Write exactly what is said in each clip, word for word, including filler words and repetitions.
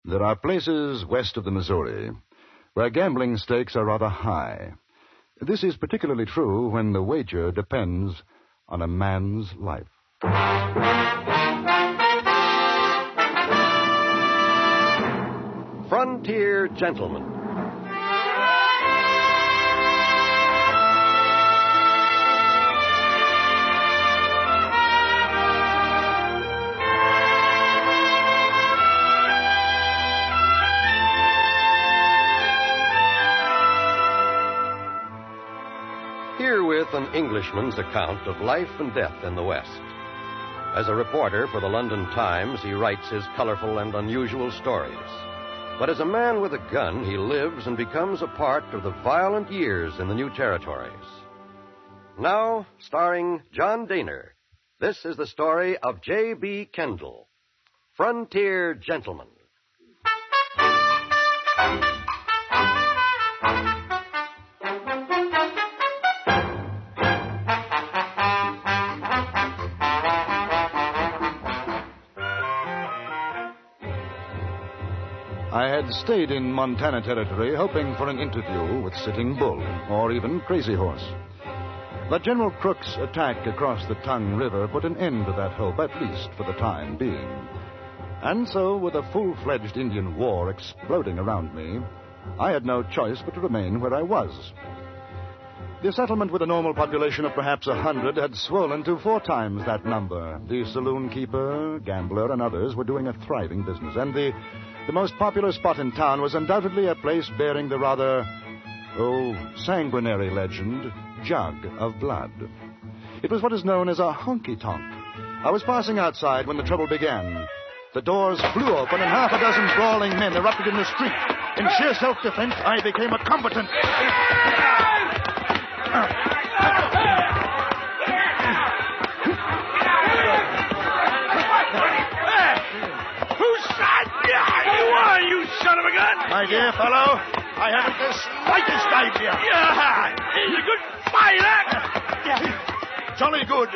There are places west of the Missouri where gambling stakes are rather high. This is particularly true when the wager depends on a man's life. Frontier Gentleman. Herewith an Englishman's account of life and death in the West. As a reporter for the London Times, he writes his colorful and unusual stories. But as a man with a gun, he lives and becomes a part of the violent years in the new territories. Now, starring John Daner, this is the story of J B. Kendall, Frontier Gentleman. I had stayed in Montana Territory hoping for an interview with Sitting Bull or even Crazy Horse. But General Crook's attack across the Tongue River put an end to that hope, at least for the time being. And so, with a full-fledged Indian war exploding around me, I had no choice but to remain where I was. The settlement, with a normal population of perhaps a hundred, had swollen to four times that number. The saloon keeper, gambler, and others were doing a thriving business, and the The most popular spot in town was undoubtedly a place bearing the rather, oh, sanguinary legend, Jug of Blood. It was what is known as a honky-tonk. I was passing outside when the trouble began. The doors flew open and half a dozen brawling men erupted in the street. In sheer self-defense, I became a combatant. You son of a gun! My dear fellow, I haven't the slightest idea. Yeah, he's a good fighter. Jolly good.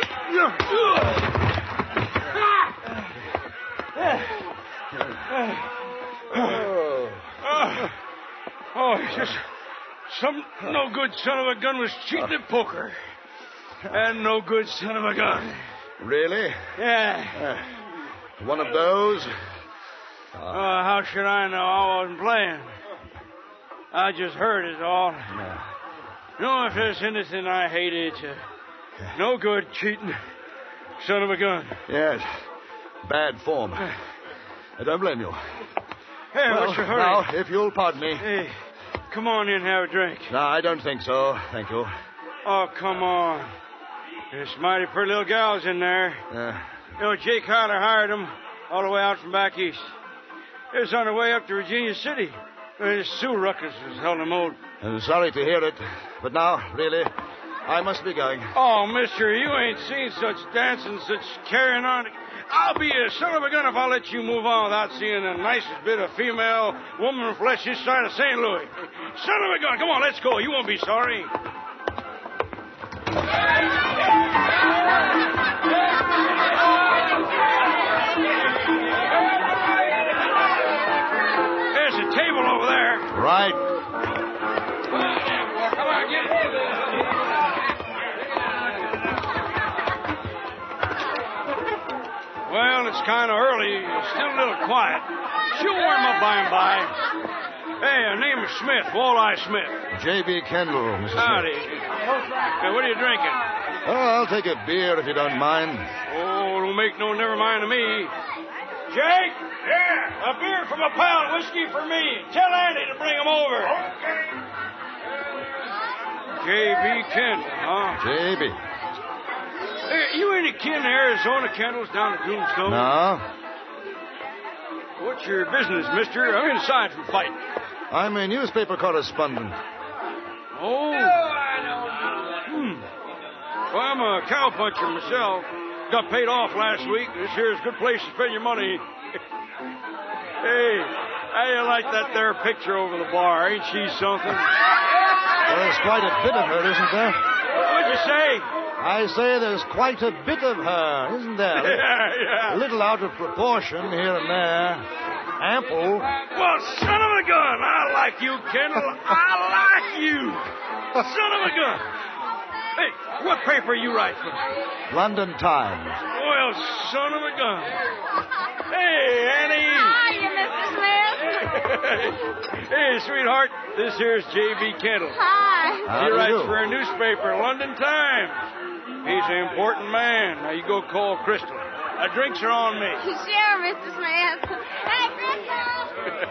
Oh, oh, it's just some no good son of a gun was cheating at poker. And no good son of a gun. Really? Yeah. Uh, one of those? Uh, how should I know? I wasn't playing. I just heard it all. No. You know, if there's anything I hate, it's uh, no good cheating. Son of a gun. Yes. Bad form. I don't blame you. Hey, well, what's your hurry? Now, if you'll pardon me. Hey, come on in and have a drink. No, I don't think so. Thank you. Oh, come on. There's mighty pretty little gals in there. Uh, You know, Jake Hyler hired them all the way out from back east. It was on their way up to Virginia City. Uh, Sue Ruckus was holding them old. I'm sorry to hear it, but now, really, I must be going. Oh, mister, you ain't seen such dancing, such carrying on. I'll be a son of a gun if I'll let you move on without seeing the nicest bit of female woman flesh this side of Saint Louis. Son of a gun, come on, let's go. You won't be sorry. There's a table over there. Right. Come on, get it. Well, it's kind of early. Still a little quiet. She'll warm up by and by. Hey, her name is Smith, Walleye Smith. J B. Kendall, Missus Howdy. Smith. Hey, what are you drinking? Oh, I'll take a beer if you don't mind. Oh, don't make no never mind to me. Jake? Yeah? A beer from a pound, whiskey for me. Tell Andy to bring 'em over. Okay. J B. Kendall, huh? J B. Hey, you ain't a kin to Arizona Kendall's down at Tombstone? No? What's your business, mister? I'm inside from fighting. I'm a newspaper correspondent. Oh. Hmm. Well, I'm a cowpuncher myself. Got paid off last week. This here's a good place to spend your money. Hey, how you like that there picture over the bar? Ain't she something? Well, there's quite a bit of her, isn't there? What'd you say? I say there's quite a bit of her, isn't there? Yeah, yeah. A little out of proportion here and there. ample. Well, son of a gun, I like you, Kendall. I like you. Son of a gun. Hey, what paper you write for? London Times. Well, son of a gun. Hey, Annie. Hiya, Mister Smith. Hey, sweetheart, this here's J B. Kendall. Hi. How He do you writes do? for a newspaper, London Times. He's an important man. Now, you go call Crystal. Uh, drinks are on me. Sure, Mister Smith. Hey, Crystal.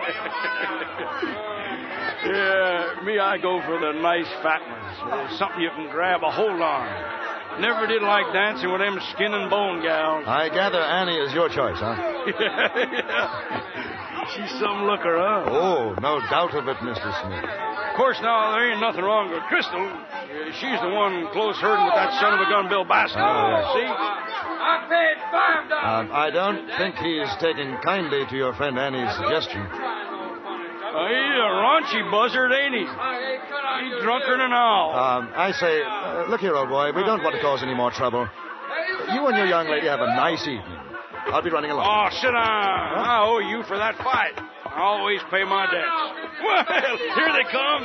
Yeah, me, I go for the nice fat ones. Uh, something you can grab a hold on. Never did like dancing with them skin and bone gals. I gather Annie is your choice, huh? Yeah, yeah. She's some looker, huh? Oh, no doubt of it, Mister Smith. Of course, now, there ain't nothing wrong with Crystal. Uh, she's the one close herding with that son of a gun, Bill Bascom. Oh, yes. See? I paid five dollars. Um, I don't think he's taking kindly to your friend Annie's suggestion. Uh, he's a raunchy buzzard, ain't he? He's drunker than an owl. Um, I say, uh, look here, old boy, we don't want to cause any more trouble. You and your young lady have a nice evening. I'll be running along. Oh, sit down. I owe you for that fight. I always pay my debts. Well, here they come.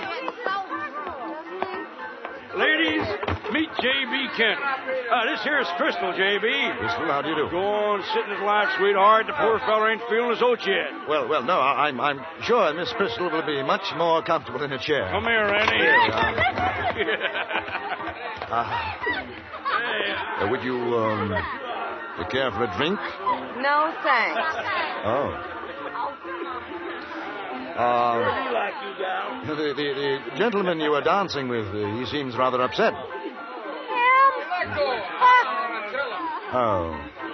Ladies, meet J B. Kent. Uh, this here's Crystal, J B. Crystal, how do you do? Go on, sitting his life, sweetheart. The poor fella ain't feeling his oats yet. Well, well, no, I, I'm, I'm sure Miss Crystal will be much more comfortable in a chair. Come here, Annie. Here we are. Yeah. Uh, Hey, uh, would you, um, you care for a drink? No, thanks. Oh. I Uh, like you, gal. the, the, the gentleman you were dancing with, uh, he seems rather upset. Him? Oh.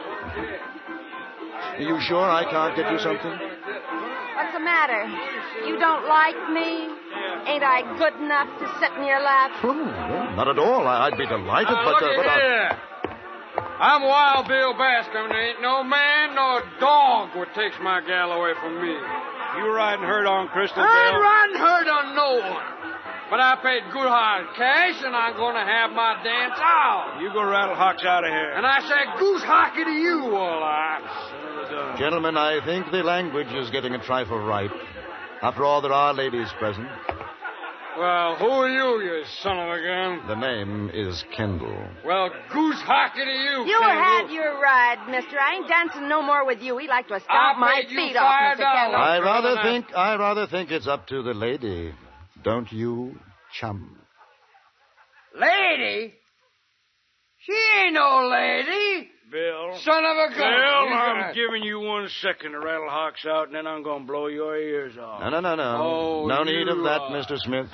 Are you sure I can't get you something? What's the matter? You don't like me? Ain't I good enough to sit in your lap? Oh, well, not at all. I, I'd be delighted, Now, but... look Uh, at but I... here. I'm Wild Bill Bascom, and ain't no man nor dog would take my gal away from me. You riding herd on Crystal, I ain't Bill? riding herd on no one. But I paid good hard cash, and I'm going to have my dance out. You go rattle Hawks out of here. And I said goose hockey to you, all right. Gentlemen, I think the language is getting a trifle ripe. After all, there are ladies present. Well, who are you, you son of a gun? The name is Kendall. Well, goose hockey to you, You Kendall. had your ride, mister. I ain't dancing no more with you. He'd like to stomp I my paid you feet off, five Mister Kendall. dollars. I I'll rather try think I rather think it's up to the lady. Don't you, chum? Lady? She ain't no lady. Bill. Son of a gun. Bill, You I'm got- giving you one second to rattle Hawks out, and then I'm going to blow your ears off. No, no, no, no. Oh, no need of you that, are- Mister Smith.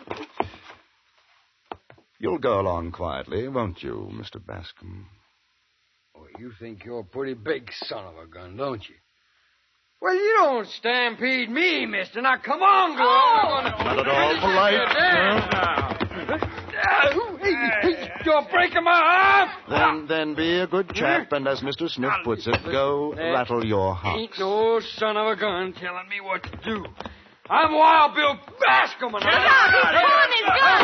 You'll go along quietly, won't you, Mister Bascom? Oh, you think you're a pretty big son of a gun, don't you? Well, you don't stampede me, mister. Now, come on, girl. Oh! We're gonna- Not at all polite, Ah, hey, hey, you're breaking my arm. Then, then be a good chap, and as Mister Smith puts it, go rattle your Ain't hocks. no son of a gun telling me what to do. I'm Wild Bill Bascom, and Look out, he's pulling his gun!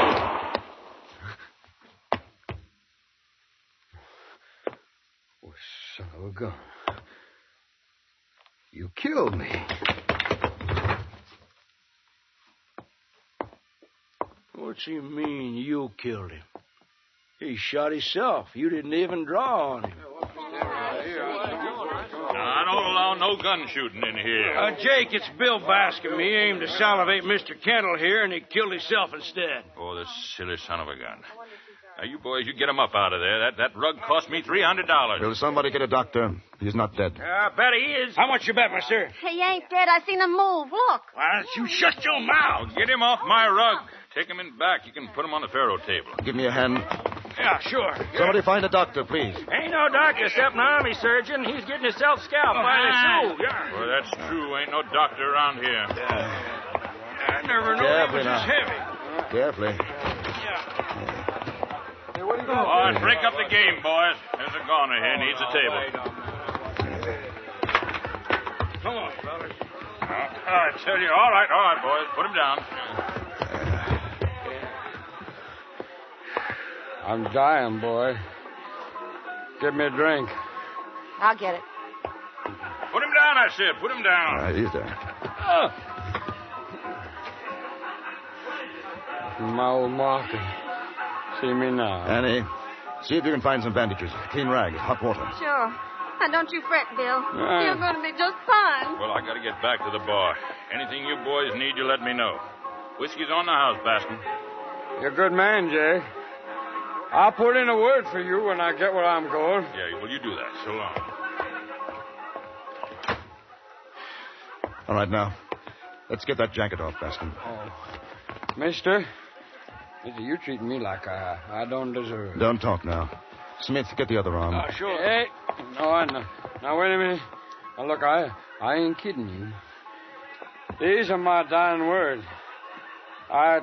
Oh, son of a gun. You killed me. What's he mean you killed him? He shot himself. You didn't even draw on him. I don't allow no gun shooting in here. Uh, Jake, it's Bill Bascom. He aimed to salivate Mister Kendall here, and he killed himself instead. Oh, this silly son of a gun. Now, you boys, you get him up out of there. That that rug cost me three hundred dollars. Will somebody get a doctor? He's not dead. I bet he is. How much you bet, mister? He ain't dead. I seen him move. Look. Why don't you shut your mouth? Now, get him off my rug. Take him in back. You can put him on the faro table. Give me a hand. Yeah, sure. Somebody find a doctor, please. Ain't no doctor except an army surgeon. He's getting himself scalped by the Sioux. Yeah. Well, that's true. Ain't no doctor around here. I never knew he Carefully was now. this heavy. Carefully. All right, break up the game, boys. There's a goner here. Needs a table. Come on, fellas. I tell you. All right, all right, boys. Put him down. I'm dying, boy. Give me a drink. I'll get it. Put him down, I said. Put him down. All right, he's there. My old Martin. See me now. Annie, see if you can find some bandages, clean rags, hot water. Sure. And don't you fret, Bill. Right. You're going to be just fine. Well, I got to get back to the bar. Anything you boys need, you let me know. Whiskey's on the house, Bascom. You're a good man, Jay. I'll put in a word for you when I get where I'm going. Yeah, well, you do that. So long. All right, now, let's get that jacket off, Bascom. Oh. Mister, mister, you treat me like I, I don't deserve. Don't talk now. Smith, get the other arm. Uh, sure. Hey, no, no. Now, wait a minute. Now, look, I, I ain't kidding you. These are my dying words. I...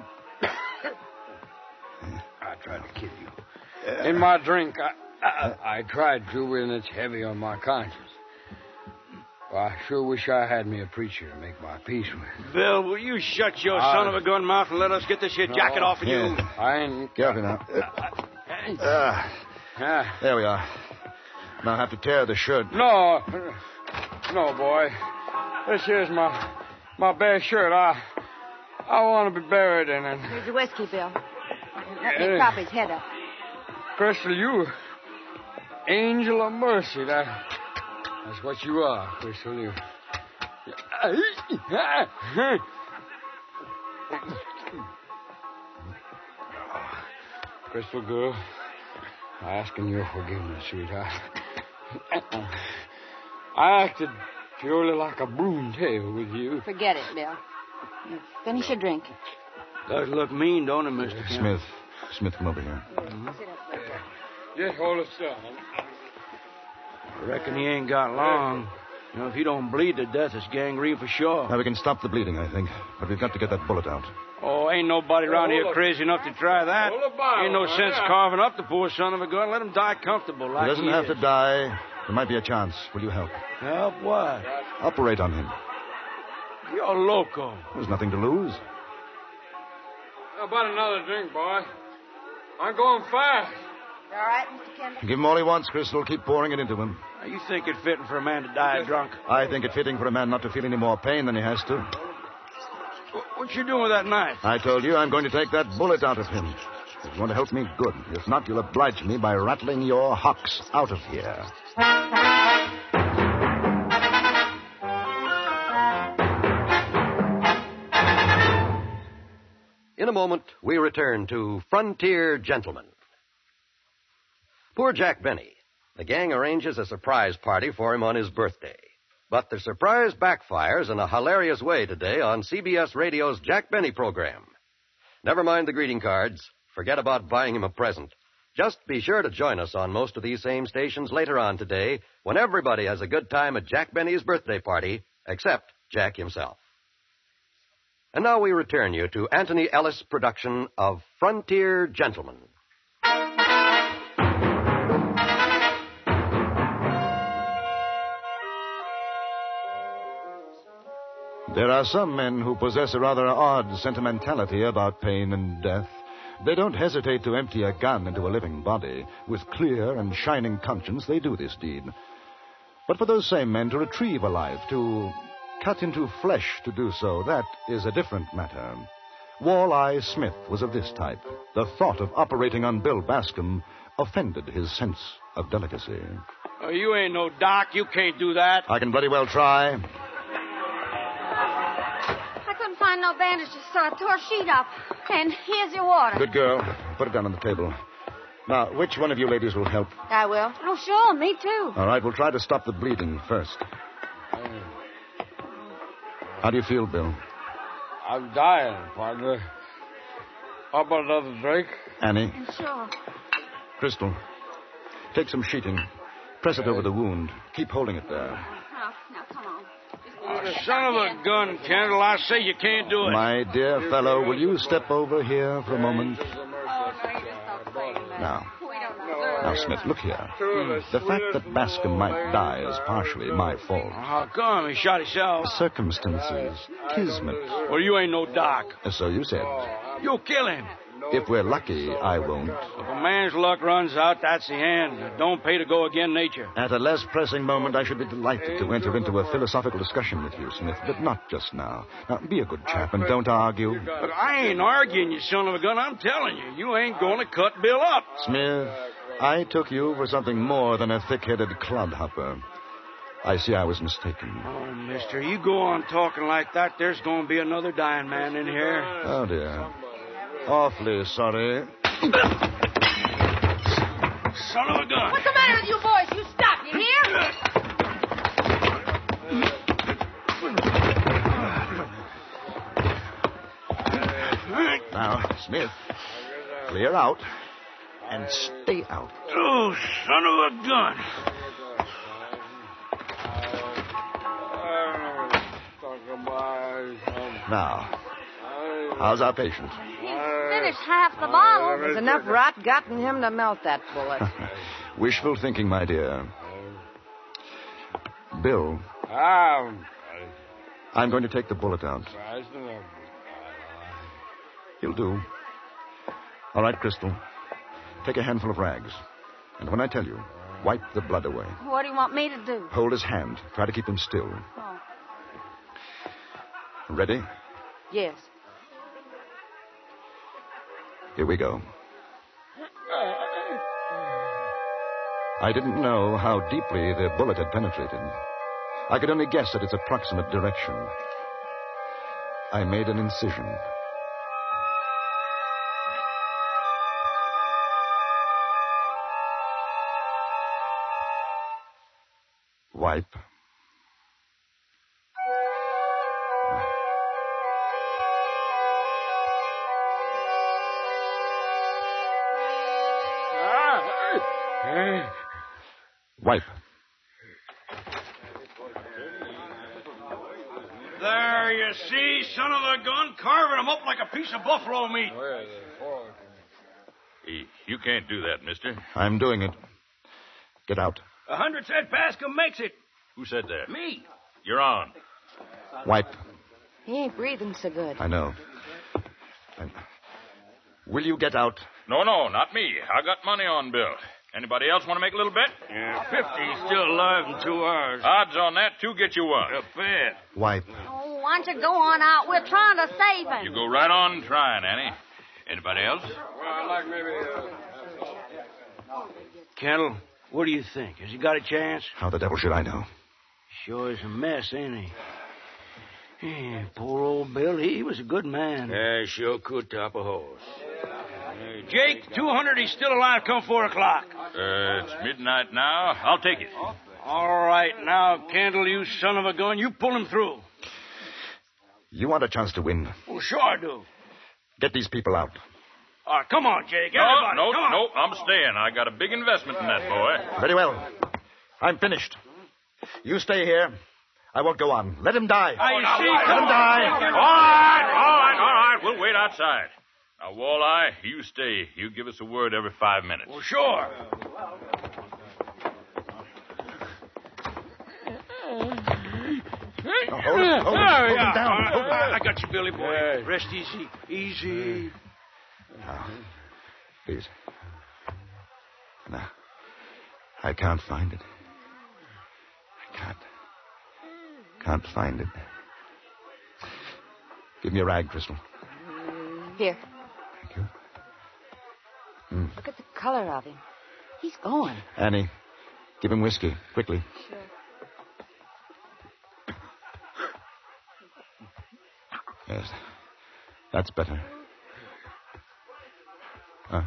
I tried to kill you. In my drink, I, I, I tried to, and it's heavy on my conscience. Well, I sure wish I had me a preacher to make my peace with. Bill, will you shut your I- son of a gun mouth and let us get this here jacket off of you? Yeah. I ain't... Carefully now. Hey. Ah, Ah, there we are. Now I have to tear the shirt. no, no, boy. This here's my, my bare shirt. I, I want to be buried in it. Here's your whiskey, Bill. Let Hey. me prop his head up. Crystal, you, angel of mercy. That, that's what you are, Crystal. You. Crystal, girl, I'm asking your forgiveness, sweetheart. I acted purely like a broomtail with you. Forget it, Bill. You finish your drink. Does look mean, don't it, Mister Kent? Smith. Smith, come over here. Sit up there. Just hold it still. I reckon he ain't got long. You know, if he don't bleed to death, it's gangrene for sure. Now we can stop the bleeding, I think. But we've got to get that bullet out. Oh, ain't nobody around here crazy enough to try that. Hold the Bible, Ain't no man. sense carving up the poor son of a gun. Let him die comfortable like He doesn't he have is. to die. There might be a chance. Will you help? Help what? Operate on him. You're loco. There's nothing to lose. How about another drink, boy? I'm going fast. All right, Mister Kendall? Give him all he wants, Crystal. Keep pouring it into him. Now, you think it fitting for a man to die drunk? I think it fitting for a man not to feel any more pain than he has to. Wh- What you doing with that knife? I told you I'm going to take that bullet out of him. If you want to help me, good. If not, you'll oblige me by rattling your hocks out of here. In a moment, we return to Frontier Gentlemen. Poor Jack Benny. The gang arranges a surprise party for him on his birthday. But the surprise backfires in a hilarious way today on C B S Radio's Jack Benny program. Never mind the greeting cards. Forget about buying him a present. Just be sure to join us on most of these same stations later on today when everybody has a good time at Jack Benny's birthday party, except Jack himself. And now we return you to Anthony Ellis' production of Frontier Gentlemen. There are some men who possess a rather odd sentimentality about pain and death. They don't hesitate to empty a gun into a living body. With clear and shining conscience, they do this deed. But for those same men to retrieve a life, to cut into flesh to do so, that is a different matter. Walleye Smith was of this type. The thought of operating on Bill Bascom offended his sense of delicacy. Oh, you ain't no doc. You can't do that. I can bloody well try. I couldn't find no bandages, so I tore a sheet up. And here's your water. Good girl. Put it down on the table. Now, which one of you ladies will help? I will. Oh, sure, me too. All right, we'll try to stop the bleeding first. How do you feel, Bill? I'm dying, partner. How about another drink? Annie, Sure. Crystal, take some sheeting. Press it over the wound. Keep holding it there. Now, now, come on. Oh, son of a gun, Kendall. I say you can't do it. My dear fellow, will you step over here for a moment? Oh, no, you're just so plain, man. Now, We don't deserve now, it. Smith, look here. The fact that Bascom might die is partially my fault. How come? He shot himself. Circumstances, kismet. Well, you ain't no doc. So you said. You kill him. If we're lucky, I won't. If a man's luck runs out, that's the end. It don't pay to go again nature. At a less pressing moment, I should be delighted to enter into a philosophical discussion with you, Smith, but not just now. Now, be a good chap and don't argue. But I ain't arguing, you son of a gun. I'm telling you, you ain't going to cut Bill up. Smith, I took you for something more than a thick-headed clodhopper. I see I was mistaken. Oh, mister, you go on talking like that, there's going to be another dying man in here. Oh, dear. Awfully sorry. Son of a gun. What's the matter with you boys? You stop, you hear? Now, Smith, clear out and stay out. Oh, son of a gun. Now, how's our patient? He's finished half the bottle. There's enough rot got in him to melt that bullet. Wishful thinking, my dear. Bill, Um, I'm going to take the bullet out. He'll do. All right, Crystal. Take a handful of rags. And when I tell you, wipe the blood away. What do you want me to do? Hold his hand. Try to keep him still. Oh, Ready? yes. Here we go. I didn't know how deeply the bullet had penetrated. I could only guess at its approximate direction. I made an incision. Wipe. Wipe. There, you see, son of a gun, carving him up like a piece of buffalo meat. Hey, you can't do that, mister. I'm doing it. Get out. A hundred said Bascom makes it. Who said that? Me. You're on. Wipe. He ain't breathing so good. I know. I... Will you get out? No, no, not me. I got money on Bill. Anybody else want to make a little bet? Yeah, fifty's still alive in two hours. Odds on that, two get you one. A bet. Wipe. Oh, why don't you go on out? We're trying to save him. You go right on trying, Annie. Anybody else? Well, I'd like maybe... Uh... Kendall, what do you think? Has he got a chance? How the devil should I know? Sure is a mess, ain't he? Yeah, poor old Bill, he was a good man. Yeah, sure could top a horse. Hey, Jake, two hundred, he's still alive come four o'clock. Uh, it's midnight now. I'll take it. All right, now, Kendall, you son of a gun, you pull him through. You want a chance to win. Well, sure I do. Get these people out. All right, come on, Jake, No, everybody, no, come on. no, I'm staying. I got a big investment in that boy. Very well. I'm finished. You stay here. I won't go on. Let him die. Now, you see, Let come him on. die. All right, all right, all right. We'll wait outside. Now, Walleye, you stay. You give us a word every five minutes. Well, sure. Now, hold him, hold him, There we hold him are. down. Hold him down. I got you, Billy boy. Rest easy. Easy. Now, please. Now, I can't find it. I can't. Can't find it. Give me a rag, Crystal. Here, Thank you. Mm. look at the color of him. He's going. Annie, give him whiskey, quickly. Sure. Yes, that's better. Uh.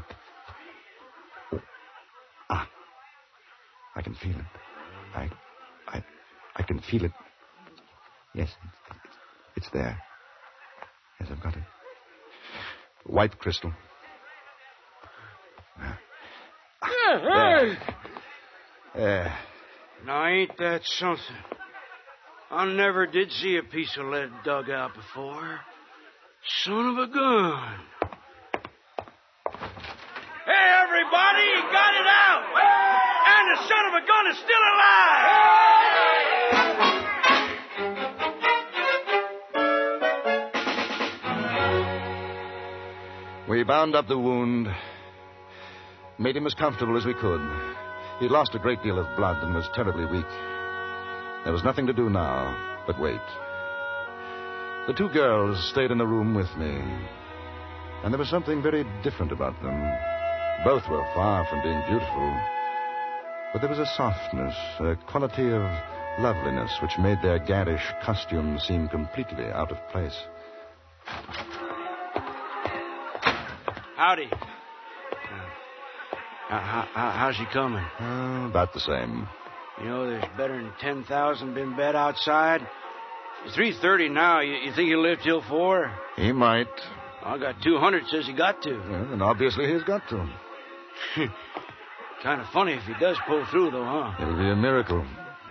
Ah, I can feel it. I, I, I can feel it. Yes, it's, it's there. Yes, I've got it. White crystal. Ah. There. There. Now, ain't that something? I never did see a piece of lead dug out before. Son of a gun. Hey, everybody, he got it out! And the son of a gun is still alive! We bound up the wound, made him as comfortable as we could. He'd lost a great deal of blood and was terribly weak. There was nothing to do now but wait. The two girls stayed in the room with me, and there was something very different about them. Both were far from being beautiful, but there was a softness, a quality of loveliness which made their garish costumes seem completely out of place. Howdy. Uh, how, how, how's she coming? Uh, about the same. You know, there's better than ten thousand been bet outside. It's three thirty now. You, you think he'll live till four? He might. I got two hundred says he got to. Well, and obviously he's got to. Kind of funny if he does pull through, though, huh? It'll be a miracle.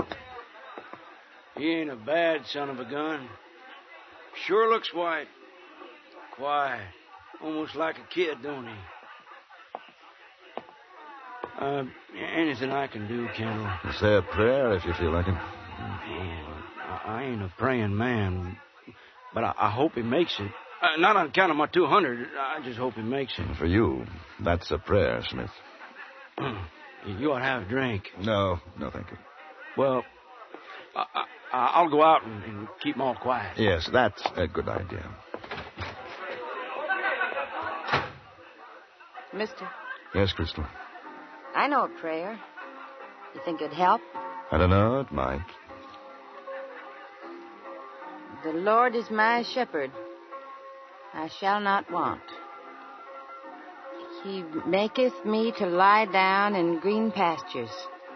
He ain't a bad son of a gun. Sure looks white. Quiet. Almost like a kid, don't he? Uh, anything I can do, Kendall? Say a prayer if you feel like it. Man, I, I ain't a praying man, but I, I hope he makes it. Uh, not on account of my two hundred. I just hope he makes it. For you, that's a prayer, Smith. You ought to have a drink. No, no, thank you. Well, I, I, I'll go out and, and keep them all quiet. Yes, that's a good idea. Mister, Yes, Crystal. I know a prayer. You think it'd help? I don't know, it might. The Lord is my shepherd. I shall not want. He maketh me to lie down in green pastures.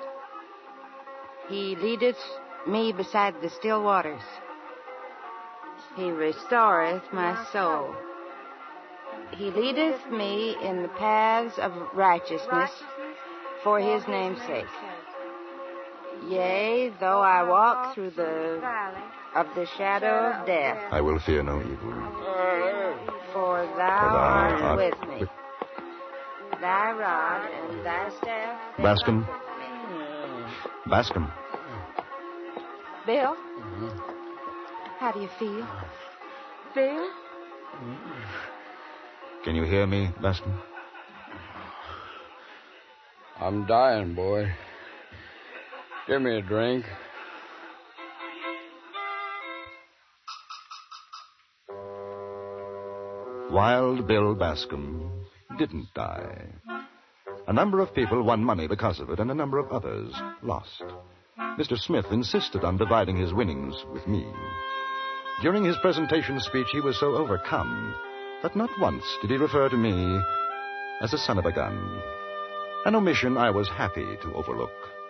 He leadeth me beside the still waters. He restoreth my soul. He leadeth me in the paths of righteousness for his name's sake. Yea, though I walk through the of the shadow of death, I will fear no evil. for thou For thou art art with me. with- Thy rod and thy staff. they Bascom. comfort me. Bascom. Bill? How do you feel? Bill? Can you hear me, Bascom? I'm dying, boy. Give me a drink. Wild Bill Bascom didn't die. A number of people won money because of it, and a number of others lost. Mister Smith insisted on dividing his winnings with me. During his presentation speech, he was so overcome that not once did he refer to me as a son of a gun, an omission I was happy to overlook.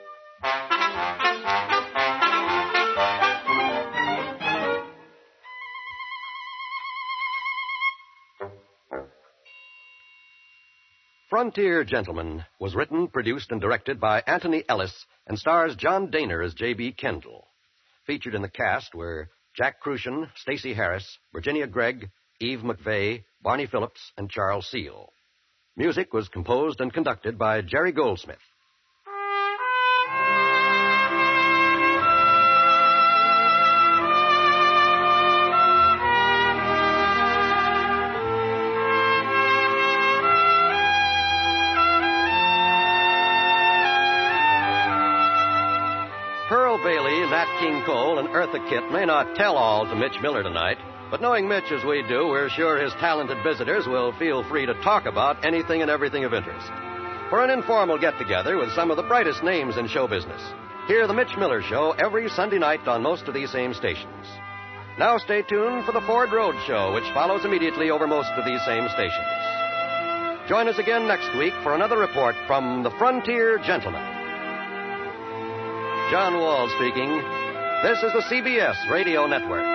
Frontier Gentlemen was written, produced, and directed by Anthony Ellis and stars John Daner as J B. Kendall. Featured in the cast were Jack Crucian, Stacey Harris, Virginia Gregg, Eve McVeigh, Barney Phillips, and Charles Seal. Music was composed and conducted by Jerry Goldsmith. Pearl Bailey, Nat King Cole, and Eartha Kitt may not tell all to Mitch Miller tonight, but knowing Mitch as we do, we're sure his talented visitors will feel free to talk about anything and everything of interest. For an informal get-together with some of the brightest names in show business, hear The Mitch Miller Show every Sunday night on most of these same stations. Now stay tuned for the Ford Road Show, which follows immediately over most of these same stations. Join us again next week for another report from the Frontier Gentlemen. John Wall speaking. This is the C B S Radio Network.